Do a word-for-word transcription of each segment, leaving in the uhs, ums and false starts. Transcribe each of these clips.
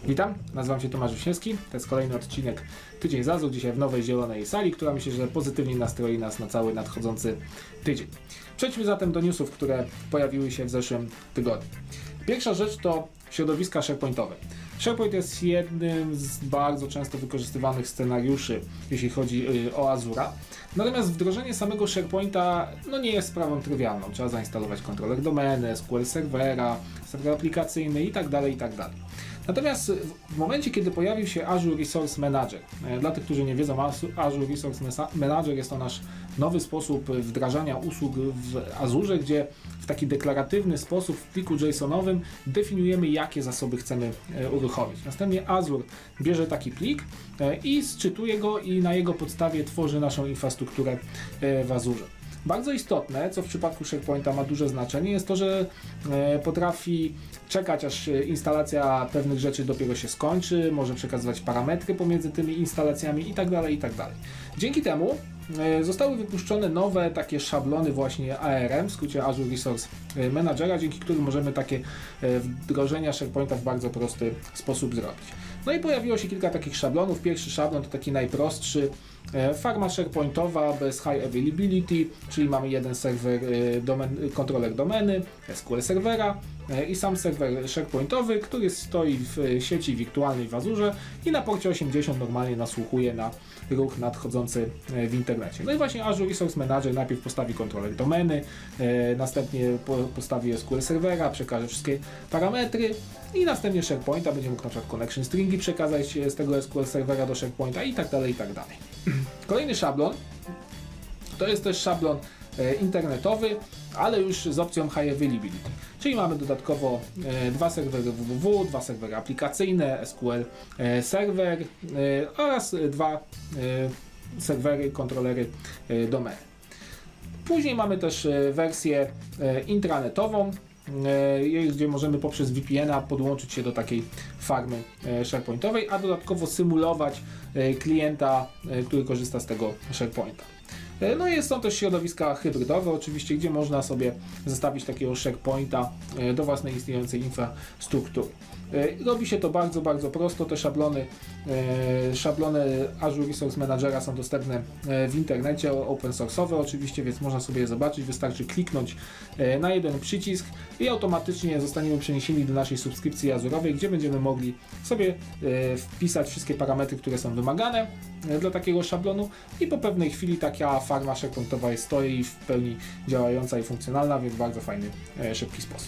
Witam, nazywam się Tomasz Wiśniewski, to jest kolejny odcinek Tydzień z Azure, dzisiaj w nowej zielonej sali, która myślę, że pozytywnie nastroi nas na cały nadchodzący tydzień. Przejdźmy zatem do newsów, które pojawiły się w zeszłym tygodniu. Pierwsza rzecz to środowiska SharePointowe. SharePoint jest jednym z bardzo często wykorzystywanych scenariuszy, jeśli chodzi o Azura. Natomiast wdrożenie samego SharePointa no nie jest sprawą trywialną. Trzeba zainstalować kontroler domeny, S Q L serwera, serwer aplikacyjny itd., itd. Natomiast w momencie, kiedy pojawił się Azure Resource Manager, dla tych, którzy nie wiedzą, Azure Resource Manager jest to nasz nowy sposób wdrażania usług w Azure, gdzie w taki deklaratywny sposób w pliku JSON-owym definiujemy, jakie zasoby chcemy uruchomić. Następnie Azure bierze taki plik i sczytuje go i na jego podstawie tworzy naszą infrastrukturę w Azure. Bardzo istotne, co w przypadku SharePointa ma duże znaczenie, jest to, że potrafi czekać, aż instalacja pewnych rzeczy dopiero się skończy, może przekazywać parametry pomiędzy tymi instalacjami itd., itd. Dzięki temu zostały wypuszczone nowe takie szablony właśnie A R M, w skrócie Azure Resource Managera, dzięki którym możemy takie wdrożenia SharePointa w bardzo prosty sposób zrobić. No i pojawiło się kilka takich szablonów. Pierwszy szablon to taki najprostszy, farma SharePointowa bez High Availability, czyli mamy jeden serwer, domen, kontroler domeny, S Q L serwera i sam serwer SharePointowy, który stoi w sieci wirtualnej w Azure i na porcie osiemdziesiąt normalnie nasłuchuje na ruch nadchodzący w internecie. No i właśnie Azure Resource Manager najpierw postawi kontroler domeny, następnie postawi S Q L serwera, przekaże wszystkie parametry i następnie SharePointa będzie mógł na przykład connection stringi przekazać z tego S Q L serwera do SharePointa i tak dalej, i tak dalej. Kolejny szablon to jest też szablon internetowy, ale już z opcją High Availability. Czyli mamy dodatkowo dwa serwery www, dwa serwery aplikacyjne, S Q L serwer oraz dwa serwery, kontrolery domeny. Później mamy też wersję intranetową, gdzie możemy poprzez V P N-a podłączyć się do takiej farmy SharePointowej, a dodatkowo symulować klienta, który korzysta z tego SharePointa. No i są też środowiska hybrydowe oczywiście, gdzie można sobie zestawić takiego SharePointa do własnej istniejącej infrastruktury. Robi się to bardzo, bardzo prosto. Te szablony, szablony Azure Resource Managera są dostępne w internecie, open source'owe oczywiście, więc można sobie je zobaczyć. Wystarczy kliknąć na jeden przycisk i automatycznie zostaniemy przeniesieni do naszej subskrypcji azurowej, gdzie będziemy mogli sobie wpisać wszystkie parametry, które są wymagane dla takiego szablonu i po pewnej chwili taka farma SharePointowa jest stoi w pełni działająca i funkcjonalna, więc bardzo fajny, szybki sposób.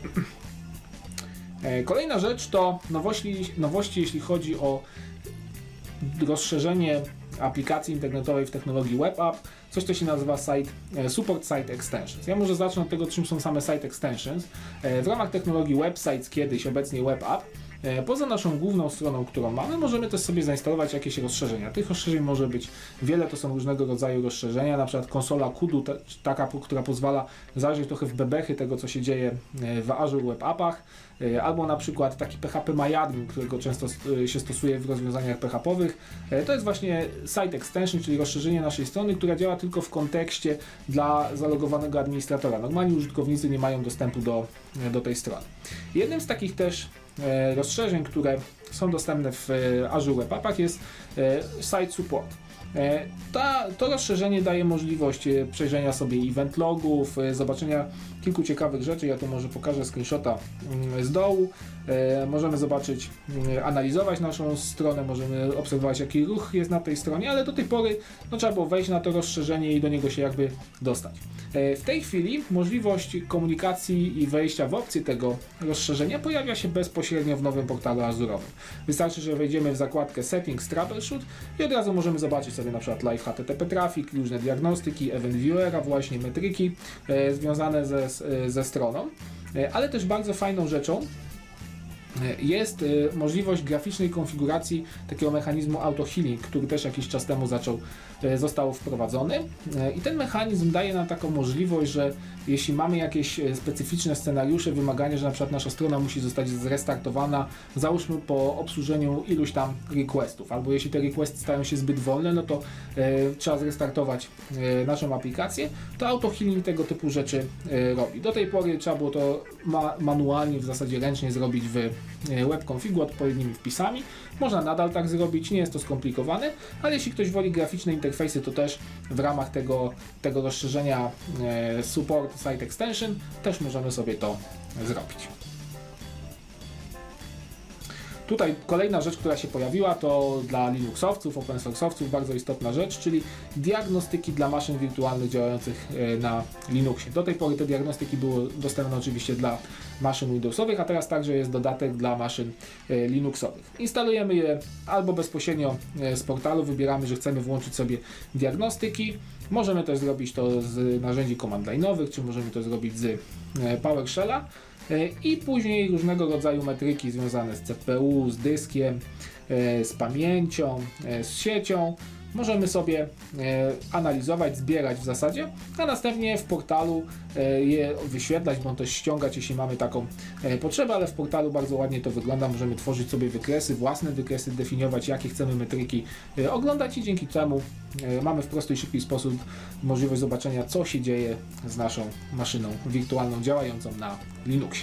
Kolejna rzecz to nowości, nowości jeśli chodzi o rozszerzenie aplikacji internetowej w technologii Web App, coś co się nazywa site, Support Site Extensions. Ja może zacznę od tego, czym są same Site Extensions. W ramach technologii Websites kiedyś, obecnie Web App, poza naszą główną stroną, którą mamy, możemy też sobie zainstalować jakieś rozszerzenia. Tych rozszerzeń może być wiele, to są różnego rodzaju rozszerzenia, na przykład konsola kudu, taka, która pozwala zajrzeć trochę w bebechy tego, co się dzieje w Azure Web Appach, albo na przykład taki P H P MyAdmin, którego często się stosuje w rozwiązaniach P H P-owych. To jest właśnie Site Extension, czyli rozszerzenie naszej strony, która działa tylko w kontekście dla zalogowanego administratora. Normalnie użytkownicy nie mają dostępu do, do tej strony. Jednym z takich też rozszerzeń, które są dostępne w Azure Web Appach jest Site Support. Ta, to rozszerzenie daje możliwość przejrzenia sobie event logów, zobaczenia kilku ciekawych rzeczy. Ja tu może pokażę screenshota z dołu. Możemy zobaczyć, analizować naszą stronę, możemy obserwować, jaki ruch jest na tej stronie, ale do tej pory no, trzeba było wejść na to rozszerzenie i do niego się jakby dostać. W tej chwili możliwość komunikacji i wejścia w opcję tego rozszerzenia pojawia się bezpośrednio w nowym portalu azurowym. Wystarczy, że wejdziemy w zakładkę Settings Troubleshoot i od razu możemy zobaczyć sobie na przykład live H T T P traffic, różne diagnostyki, event viewera, właśnie metryki e, związane ze, ze stroną, e, ale też bardzo fajną rzeczą jest możliwość graficznej konfiguracji takiego mechanizmu auto healing, który też jakiś czas temu zaczął, został wprowadzony i ten mechanizm daje nam taką możliwość, że jeśli mamy jakieś specyficzne scenariusze, wymaganie, że na przykład nasza strona musi zostać zrestartowana, załóżmy po obsłużeniu iluś tam requestów, albo jeśli te requesty stają się zbyt wolne, no to e, trzeba zrestartować e, naszą aplikację, to auto healing tego typu rzeczy e, robi. Do tej pory trzeba było to ma manualnie, w zasadzie ręcznie zrobić w web configu odpowiednimi wpisami. Można nadal tak zrobić, nie jest to skomplikowane, ale jeśli ktoś woli graficzne interfejsy, to też w ramach tego, tego rozszerzenia support site extension też możemy sobie to zrobić. Tutaj kolejna rzecz, która się pojawiła, to dla Linuxowców, open source'owców bardzo istotna rzecz, czyli diagnostyki dla maszyn wirtualnych działających na Linuxie. Do tej pory te diagnostyki były dostępne oczywiście dla maszyn Windowsowych, a teraz także jest dodatek dla maszyn Linuxowych. Instalujemy je albo bezpośrednio z portalu, wybieramy, że chcemy włączyć sobie diagnostyki. Możemy też zrobić to z narzędzi command line'owych, czy możemy to zrobić z PowerShell'a. I później różnego rodzaju metryki związane z C P U, z dyskiem, z pamięcią, z siecią możemy sobie analizować, zbierać w zasadzie, a następnie w portalu je wyświetlać, bądź też ściągać, jeśli mamy taką potrzebę, ale w portalu bardzo ładnie to wygląda. Możemy tworzyć sobie wykresy, własne wykresy, definiować, jakie chcemy metryki oglądać i dzięki temu mamy w prosty i szybki sposób możliwość zobaczenia, co się dzieje z naszą maszyną wirtualną działającą na Linuxie.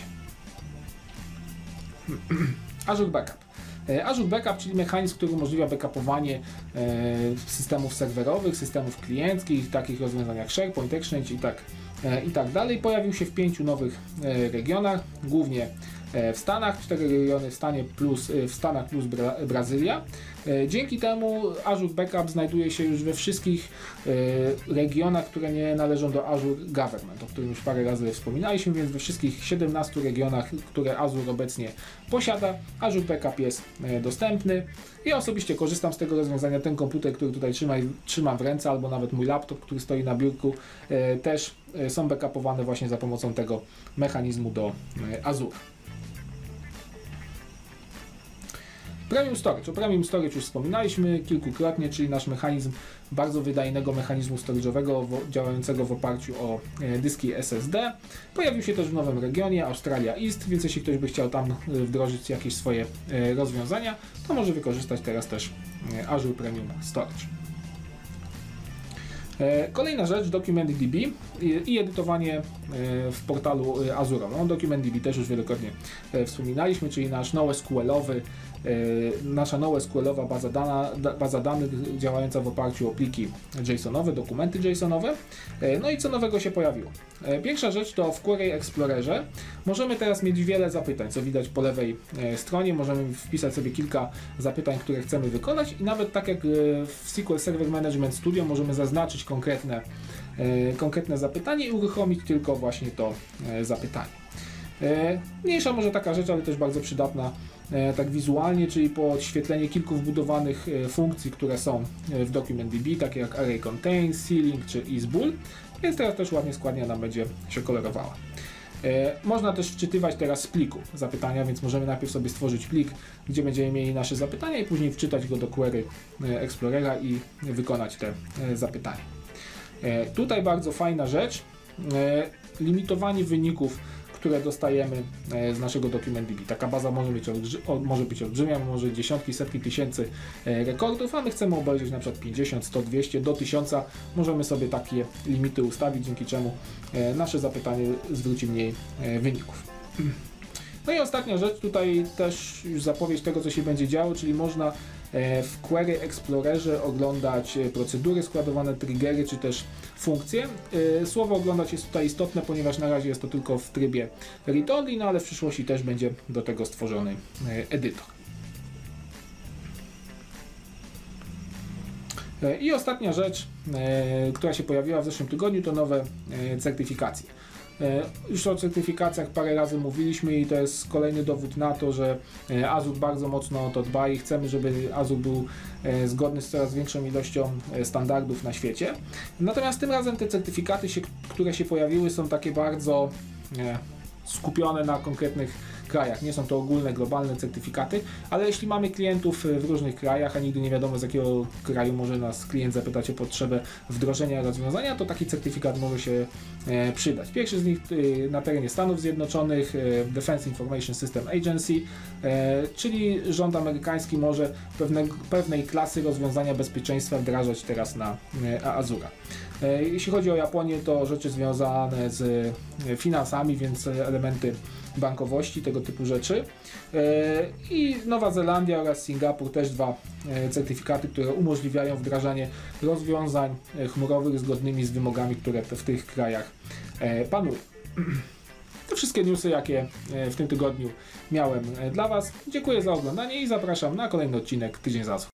Azure Backup. Azure Backup, czyli mechanizm, który umożliwia backupowanie systemów serwerowych, systemów klienckich, takich rozwiązań jak SharePoint, Exchange i tak, i tak dalej. Pojawił się w pięciu nowych regionach, głównie w Stanach, cztery regiony w, Stanie plus, w Stanach plus Bra Brazylia. Dzięki temu Azure Backup znajduje się już we wszystkich regionach, które nie należą do Azure Government, o którym już parę razy wspominaliśmy, więc we wszystkich siedemnastu regionach, które Azure obecnie posiada, Azure Backup jest dostępny. Ja osobiście korzystam z tego rozwiązania. Ten komputer, który tutaj trzyma, trzymam w ręce, albo nawet mój laptop, który stoi na biurku, też są backupowane właśnie za pomocą tego mechanizmu do Azure. Premium Storage. O Premium Storage już wspominaliśmy kilkukrotnie, czyli nasz mechanizm bardzo wydajnego mechanizmu storage'owego działającego w oparciu o dyski S S D. Pojawił się też w nowym regionie, Australia East, więc jeśli ktoś by chciał tam wdrożyć jakieś swoje rozwiązania, to może wykorzystać teraz też Azure Premium Storage. Kolejna rzecz, DocumentDB i edytowanie w portalu Azure'owym. O DocumentDB też już wielokrotnie wspominaliśmy, czyli nasz NoSQL-owy, nasza NoSQL-owa baza, dana, baza danych działająca w oparciu o pliki JSON-owe, dokumenty JSON-owe. No i co nowego się pojawiło? Pierwsza rzecz to w Query Explorerze możemy teraz mieć wiele zapytań, co widać po lewej stronie. Możemy wpisać sobie kilka zapytań, które chcemy wykonać i nawet tak jak w S Q L Server Management Studio możemy zaznaczyć konkretne, konkretne zapytanie i uruchomić tylko właśnie to zapytanie. Mniejsza może taka rzecz, ale też bardzo przydatna tak wizualnie, czyli podświetlenie kilku wbudowanych funkcji, które są w DocumentDB, takie jak Array Contains, Sealing czy isBool, więc teraz też ładnie składnia nam będzie się kolorowała. Można też wczytywać teraz z pliku zapytania, więc możemy najpierw sobie stworzyć plik, gdzie będziemy mieli nasze zapytania i później wczytać go do Query Explorera i wykonać te zapytania. Tutaj bardzo fajna rzecz, limitowanie wyników, które dostajemy z naszego DocumentDB. Taka baza może być, może być olbrzymia, może dziesiątki, setki tysięcy rekordów, a my chcemy obejrzeć na przykład pięćdziesiąt, sto, dwieście, do tysiąca. Możemy sobie takie limity ustawić, dzięki czemu nasze zapytanie zwróci mniej wyników. No i ostatnia rzecz, tutaj też już zapowiedź tego, co się będzie działo, czyli można w Query Explorerze oglądać procedury składowane, triggery czy też funkcje. Słowo oglądać jest tutaj istotne, ponieważ na razie jest to tylko w trybie read-only, no ale w przyszłości też będzie do tego stworzony edytor. I ostatnia rzecz, która się pojawiła w zeszłym tygodniu, to nowe certyfikacje. Już o certyfikacjach parę razy mówiliśmy i to jest kolejny dowód na to, że Azure bardzo mocno o to dba i chcemy, żeby Azure był zgodny z coraz większą ilością standardów na świecie. Natomiast tym razem te certyfikaty, się, które się pojawiły, są takie bardzo skupione na konkretnych krajach. Nie są to ogólne, globalne certyfikaty, ale jeśli mamy klientów w różnych krajach, a nigdy nie wiadomo, z jakiego kraju może nas klient zapytać o potrzebę wdrożenia rozwiązania, to taki certyfikat może się e, przydać. Pierwszy z nich e, na terenie Stanów Zjednoczonych, e, Defense Information System Agency, e, czyli rząd amerykański może pewne, pewnej klasy rozwiązania bezpieczeństwa wdrażać teraz na e, Azure'a. E, jeśli chodzi o Japonię, to rzeczy związane z finansami, więc elementy bankowości, tego typu rzeczy. I Nowa Zelandia oraz Singapur też dwa certyfikaty, które umożliwiają wdrażanie rozwiązań chmurowych zgodnymi z wymogami, które w tych krajach panują. To wszystkie newsy, jakie w tym tygodniu miałem dla Was. Dziękuję za oglądanie i zapraszam na kolejny odcinek Tydzień Zazu.